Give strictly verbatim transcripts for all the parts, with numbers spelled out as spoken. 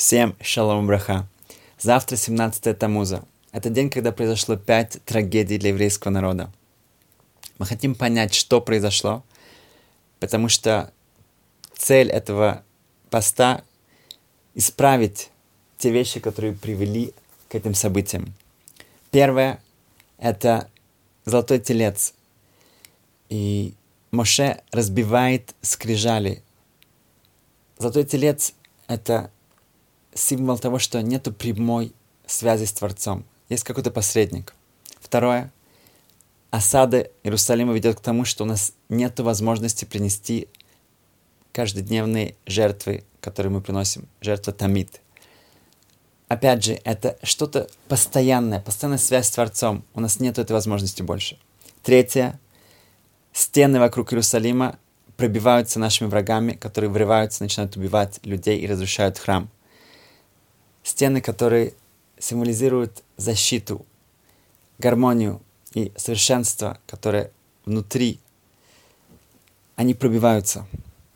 Всем шалом браха. Завтра семнадцатое Тамуза. Это день, когда произошло пять трагедий для еврейского народа. Мы хотим понять, что произошло, потому что цель этого поста — исправить те вещи, которые привели к этим событиям. Первое — это золотой телец. И Моше разбивает скрижали. Золотой телец — это символ того, что нету прямой связи с Творцом. Есть какой-то посредник. Второе. Осада Иерусалима ведет к тому, что у нас нет возможности принести каждодневные жертвы, которые мы приносим. Жертва тамид. Опять же, это что-то постоянное, постоянная связь с Творцом. У нас нет этой возможности больше. Третье. Стены вокруг Иерусалима пробиваются нашими врагами, которые врываются, начинают убивать людей и разрушают храм. Стены, которые символизируют защиту, гармонию и совершенство, которое внутри, они пробиваются.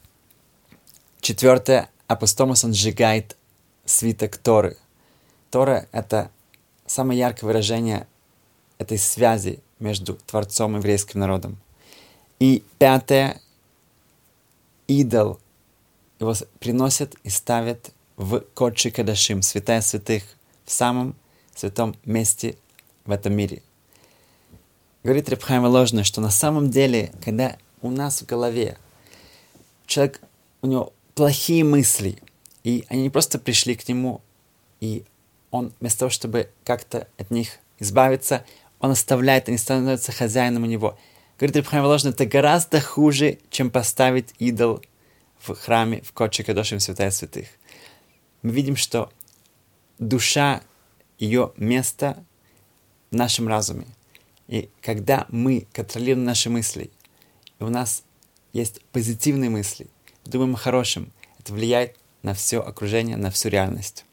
Четвертое. Апостомос, он сжигает свиток Торы. Тора — это самое яркое выражение этой связи между Творцом и еврейским народом. И пятое. Идол. Его приносят и ставят в Кодши Кадашим, святая святых, в самом святом месте в этом мире. Говорит Реб Хаим Воложный, что на самом деле, когда у нас в голове человек, у него плохие мысли, и они не просто пришли к нему, и он вместо того, чтобы как-то от них избавиться, он оставляет, они становятся хозяином у него. Говорит Реб Хаим Воложный, это гораздо хуже, чем поставить идол в храме, в Кодши Кадашим, святая святых. Мы видим, что душа, ее место в нашем разуме. И когда мы контролируем наши мысли, и у нас есть позитивные мысли, думаем о хорошем, это влияет на все окружение, на всю реальность.